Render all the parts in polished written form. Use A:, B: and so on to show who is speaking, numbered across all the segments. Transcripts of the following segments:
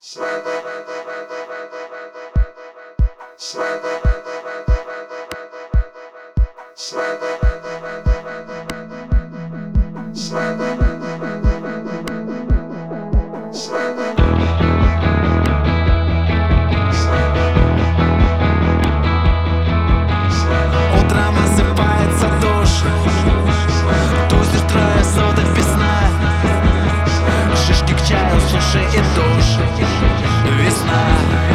A: Утром осыпается душ, тузишь трое суток весна. Шишки к чаю, суши и душ. Весна.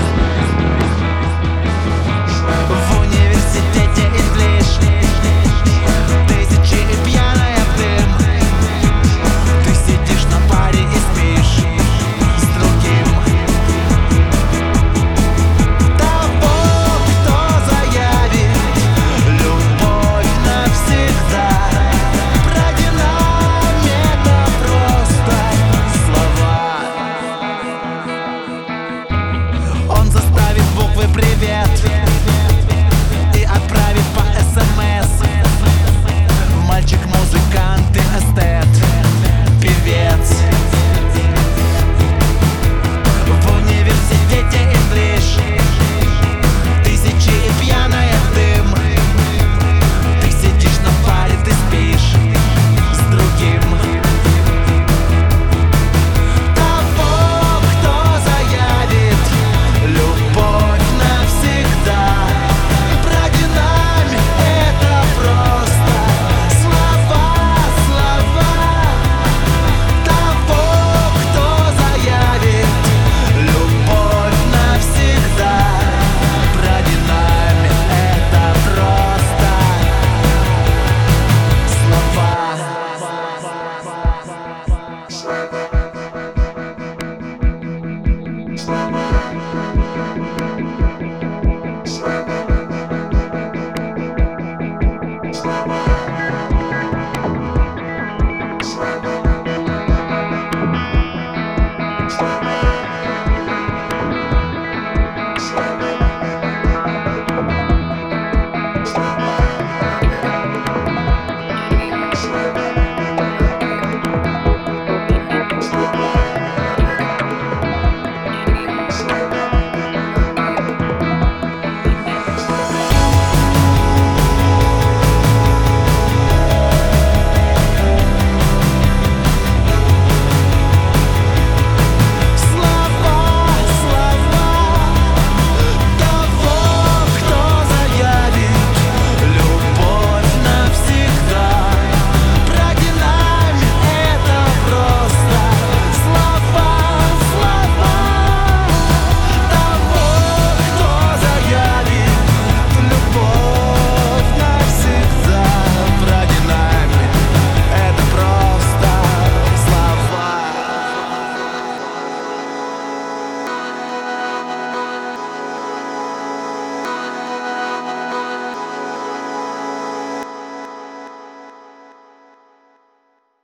A: В университете English тысячи и пьяная дым. Ты сидишь на паре и спишь с другим. Того, кто заявит любовь навсегда, про динамика просто слова. Он заставит буквы «Привет» и отправит по СМС. Мальчик, музыкант и эстет, певец. В университете English тысячи и пьяная дым. Ты сидишь на паре, ты спишь с другим. Того, кто заявит любовь навсегда, про динамик это просто слова, слова. Того, кто заявит любовь навсегда, про динамик это просто слова.